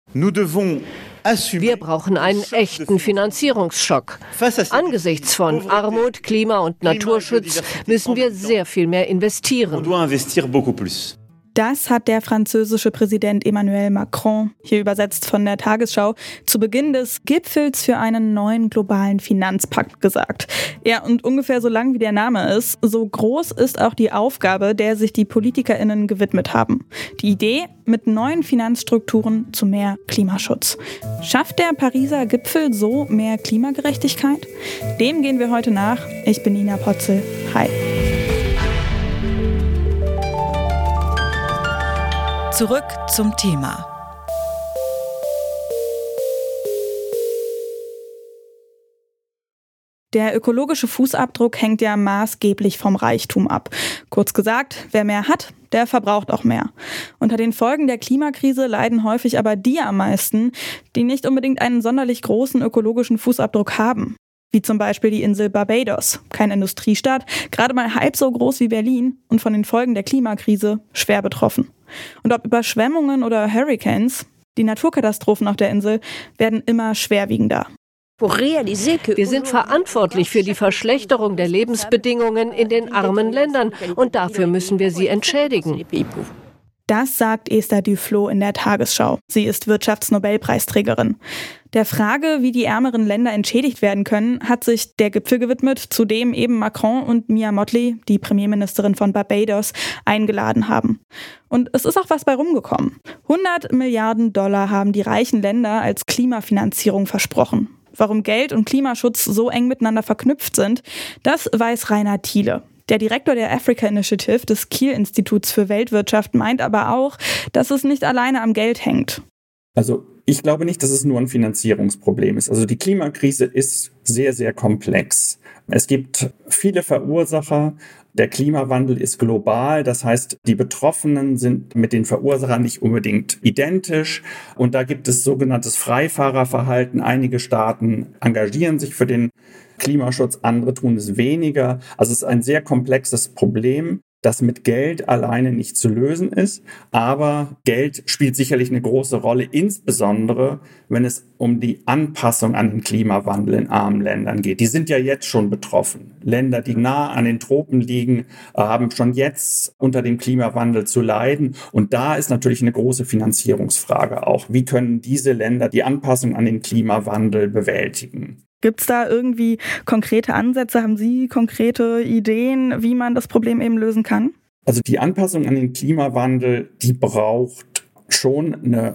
Wir brauchen einen echten Finanzierungsschock. Angesichts von Armut, Klima- und Naturschutz müssen wir sehr viel mehr investieren. Das hat der französische Präsident Emmanuel Macron, hier übersetzt von der Tagesschau, zu Beginn des Gipfels für einen neuen globalen Finanzpakt gesagt. Ja, und ungefähr so lang wie der Name ist, so groß ist auch die Aufgabe, der sich die PolitikerInnen gewidmet haben. Die Idee, mit neuen Finanzstrukturen zu mehr Klimaschutz. Schafft der Pariser Gipfel so mehr Klimagerechtigkeit? Dem gehen wir heute nach. Ich bin Nina Potzel. Hi. Zurück zum Thema. Der ökologische Fußabdruck hängt ja maßgeblich vom Reichtum ab. Kurz gesagt, wer mehr hat, der verbraucht auch mehr. Unter den Folgen der Klimakrise leiden häufig aber die am meisten, die nicht unbedingt einen sonderlich großen ökologischen Fußabdruck haben. Wie zum Beispiel die Insel Barbados, kein Industriestaat, gerade mal halb so groß wie Berlin und von den Folgen der Klimakrise schwer betroffen. Und ob Überschwemmungen oder Hurricanes, die Naturkatastrophen auf der Insel werden immer schwerwiegender. Wir sind verantwortlich für die Verschlechterung der Lebensbedingungen in den armen Ländern und dafür müssen wir sie entschädigen. Das sagt Esther Duflo in der Tagesschau. Sie ist Wirtschaftsnobelpreisträgerin. Der Frage, wie die ärmeren Länder entschädigt werden können, hat sich der Gipfel gewidmet, zu dem eben Macron und Mia Mottley, die Premierministerin von Barbados, eingeladen haben. Und es ist auch was bei rumgekommen. 100 Milliarden Dollar haben die reichen Länder als Klimafinanzierung versprochen. Warum Geld und Klimaschutz so eng miteinander verknüpft sind, das weiß Rainer Thiele. Der Direktor der Africa Initiative des Kiel-Instituts für Weltwirtschaft meint aber auch, dass es nicht alleine am Geld hängt. Also ich glaube nicht, dass es nur ein Finanzierungsproblem ist. Also die Klimakrise ist sehr, sehr komplex. Es gibt viele Verursacher. Der Klimawandel ist global, das heißt, die Betroffenen sind mit den Verursachern nicht unbedingt identisch. Und da gibt es sogenanntes Freifahrerverhalten. Einige Staaten engagieren sich für den Klimaschutz, andere tun es weniger. Also es ist ein sehr komplexes Problem, das mit Geld alleine nicht zu lösen ist. Aber Geld spielt sicherlich eine große Rolle, insbesondere wenn es um die Anpassung an den Klimawandel in armen Ländern geht. Die sind ja jetzt schon betroffen. Länder, die nah an den Tropen liegen, haben schon jetzt unter dem Klimawandel zu leiden. Und da ist natürlich eine große Finanzierungsfrage auch. Wie können diese Länder die Anpassung an den Klimawandel bewältigen? Gibt es da irgendwie konkrete Ansätze? Haben Sie konkrete Ideen, wie man das Problem eben lösen kann? Also die Anpassung an den Klimawandel, die braucht schon eine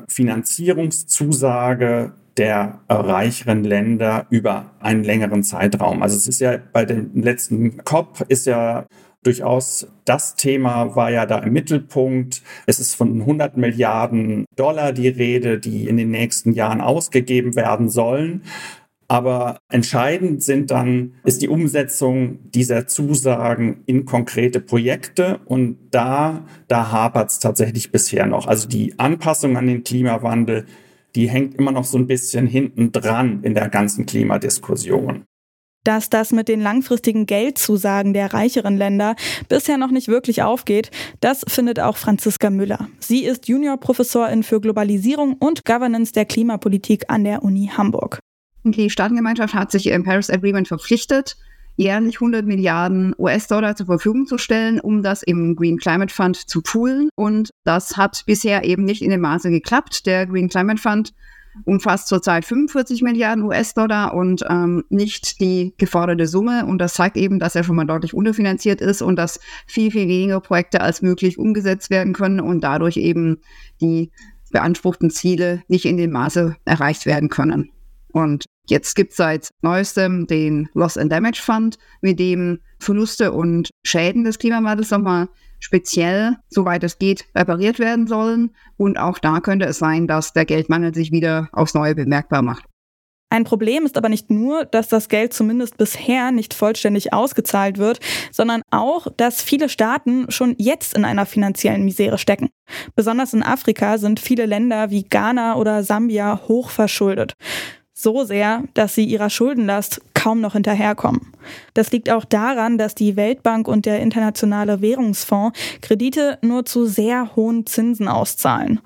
Finanzierungszusage der reicheren Länder über einen längeren Zeitraum. Also es ist ja bei dem letzten COP ist ja durchaus das Thema war ja da im Mittelpunkt. Es ist von 100 Milliarden Dollar die Rede, die in den nächsten Jahren ausgegeben werden sollen. Aber entscheidend ist die Umsetzung dieser Zusagen in konkrete Projekte und da hapert es tatsächlich bisher noch. Also die Anpassung an den Klimawandel, die hängt immer noch so ein bisschen hinten dran in der ganzen Klimadiskussion. Dass das mit den langfristigen Geldzusagen der reicheren Länder bisher noch nicht wirklich aufgeht, das findet auch Franziska Müller. Sie ist Juniorprofessorin für Globalisierung und Governance der Klimapolitik an der Uni Hamburg. Die Staatengemeinschaft hat sich im Paris Agreement verpflichtet, jährlich 100 Milliarden US-Dollar zur Verfügung zu stellen, um das im Green Climate Fund zu poolen. Und das hat bisher eben nicht in dem Maße geklappt. Der Green Climate Fund umfasst zurzeit 45 Milliarden US-Dollar und nicht die geforderte Summe. Und das zeigt eben, dass er schon mal deutlich unterfinanziert ist und dass viel, viel weniger Projekte als möglich umgesetzt werden können und dadurch eben die beanspruchten Ziele nicht in dem Maße erreicht werden können. Und jetzt gibt es seit neuestem den Loss and Damage Fund, mit dem Verluste und Schäden des Klimawandels nochmal speziell, soweit es geht, repariert werden sollen. Und auch da könnte es sein, dass der Geldmangel sich wieder aufs Neue bemerkbar macht. Ein Problem ist aber nicht nur, dass das Geld zumindest bisher nicht vollständig ausgezahlt wird, sondern auch, dass viele Staaten schon jetzt in einer finanziellen Misere stecken. Besonders in Afrika sind viele Länder wie Ghana oder Sambia hoch verschuldet. So sehr, dass sie ihrer Schuldenlast kaum noch hinterherkommen. Das liegt auch daran, dass die Weltbank und der Internationale Währungsfonds Kredite nur zu sehr hohen Zinsen auszahlen.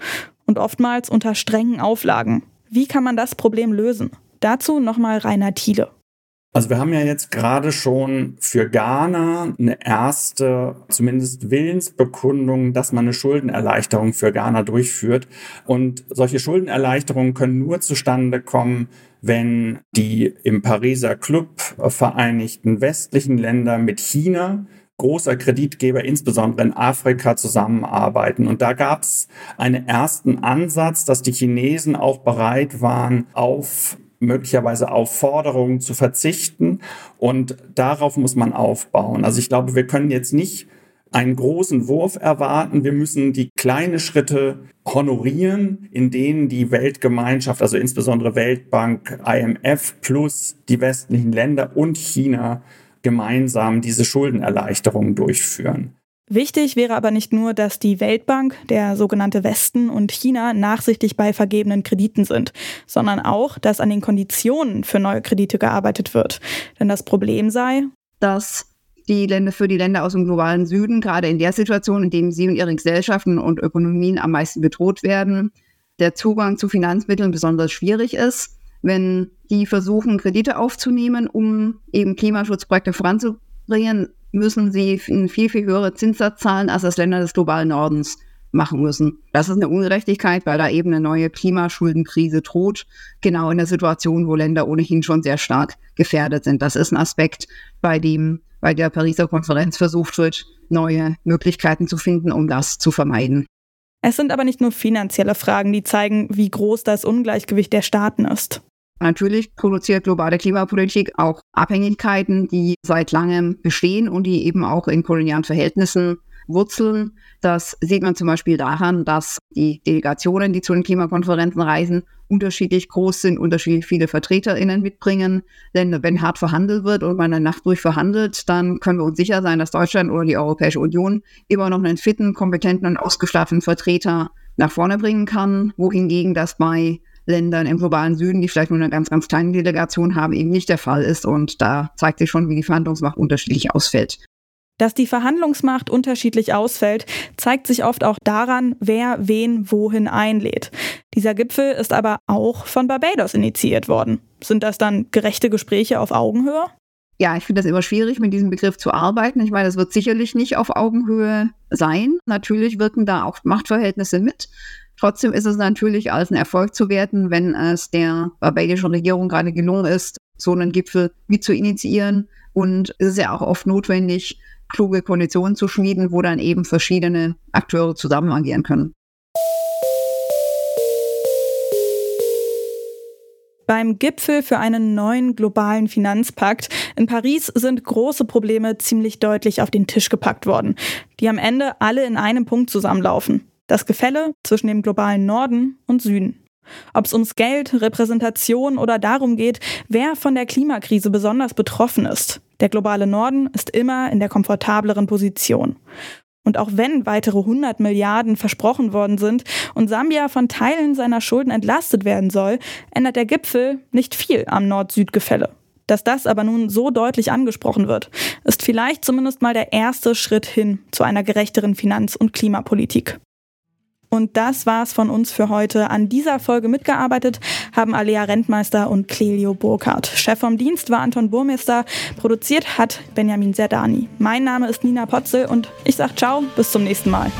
und oftmals unter strengen Auflagen. Wie kann man das Problem lösen? Dazu nochmal Rainer Thiele. Also wir haben ja jetzt gerade schon für Ghana eine erste, zumindest Willensbekundung, dass man eine Schuldenerleichterung für Ghana durchführt. Und solche Schuldenerleichterungen können nur zustande kommen, wenn die im Pariser Club vereinigten westlichen Länder mit China, großer Kreditgeber, insbesondere in Afrika, zusammenarbeiten. Und da gab es einen ersten Ansatz, dass die Chinesen auch bereit waren, möglicherweise auf Forderungen zu verzichten. Und darauf muss man aufbauen. Also ich glaube, wir können jetzt nicht einen großen Wurf erwarten. Wir müssen die kleinen Schritte honorieren, in denen die Weltgemeinschaft, also insbesondere Weltbank, IMF plus die westlichen Länder und China gemeinsam diese Schuldenerleichterung durchführen. Wichtig wäre aber nicht nur, dass die Weltbank, der sogenannte Westen und China nachsichtig bei vergebenen Krediten sind, sondern auch, dass an den Konditionen für neue Kredite gearbeitet wird. Denn das Problem sei, dass für die Länder aus dem globalen Süden, gerade in der Situation, in dem sie und ihre Gesellschaften und Ökonomien am meisten bedroht werden, der Zugang zu Finanzmitteln besonders schwierig ist. Wenn die versuchen, Kredite aufzunehmen, um eben Klimaschutzprojekte voranzubringen, müssen sie einen viel, viel höheren Zinssatz zahlen, als das Länder des globalen Nordens machen müssen. Das ist eine Ungerechtigkeit, weil da eben eine neue Klimaschuldenkrise droht, genau in der Situation, wo Länder ohnehin schon sehr stark gefährdet sind. Das ist ein Aspekt, bei der Pariser Konferenz versucht wird, neue Möglichkeiten zu finden, um das zu vermeiden. Es sind aber nicht nur finanzielle Fragen, die zeigen, wie groß das Ungleichgewicht der Staaten ist. Natürlich produziert globale Klimapolitik auch Abhängigkeiten, die seit langem bestehen und die eben auch in kolonialen Verhältnissen wurzeln. Das sieht man zum Beispiel daran, dass die Delegationen, die zu den Klimakonferenzen reisen, unterschiedlich groß sind, unterschiedlich viele VertreterInnen mitbringen. Denn wenn hart verhandelt wird und man eine Nacht durch verhandelt, dann können wir uns sicher sein, dass Deutschland oder die Europäische Union immer noch einen fitten, kompetenten und ausgestatteten Vertreter nach vorne bringen kann, wohingegen das bei Ländern im globalen Süden, die vielleicht nur eine ganz, ganz kleine Delegation haben, eben nicht der Fall ist. Und da zeigt sich schon, wie die Verhandlungsmacht unterschiedlich ausfällt. Dass die Verhandlungsmacht unterschiedlich ausfällt, zeigt sich oft auch daran, wer wen wohin einlädt. Dieser Gipfel ist aber auch von Barbados initiiert worden. Sind das dann gerechte Gespräche auf Augenhöhe? Ja, ich finde das immer schwierig, mit diesem Begriff zu arbeiten. Ich meine, das wird sicherlich nicht auf Augenhöhe sein. Natürlich wirken da auch Machtverhältnisse mit. Trotzdem ist es natürlich als ein Erfolg zu werten, wenn es der barbadischen Regierung gerade gelungen ist, so einen Gipfel mit zu initiieren. Und es ist ja auch oft notwendig, kluge Konditionen zu schmieden, wo dann eben verschiedene Akteure zusammen agieren können. Beim Gipfel für einen neuen globalen Finanzpakt in Paris sind große Probleme ziemlich deutlich auf den Tisch gepackt worden, die am Ende alle in einem Punkt zusammenlaufen. Das Gefälle zwischen dem globalen Norden und Süden. Ob es ums Geld, Repräsentation oder darum geht, wer von der Klimakrise besonders betroffen ist. Der globale Norden ist immer in der komfortableren Position. Und auch wenn weitere 100 Milliarden versprochen worden sind und Sambia von Teilen seiner Schulden entlastet werden soll, ändert der Gipfel nicht viel am Nord-Süd-Gefälle. Dass das aber nun so deutlich angesprochen wird, ist vielleicht zumindest mal der erste Schritt hin zu einer gerechteren Finanz- und Klimapolitik. Und das war's von uns für heute. An dieser Folge mitgearbeitet haben Alea Rentmeister und Clelio Burkhardt. Chef vom Dienst war Anton Burmester, produziert hat Benjamin Serdani. Mein Name ist Nina Potzel und ich sag ciao, bis zum nächsten Mal.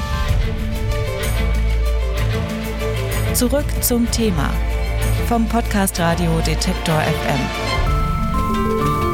Zurück zum Thema vom Podcast Radio Detektor FM.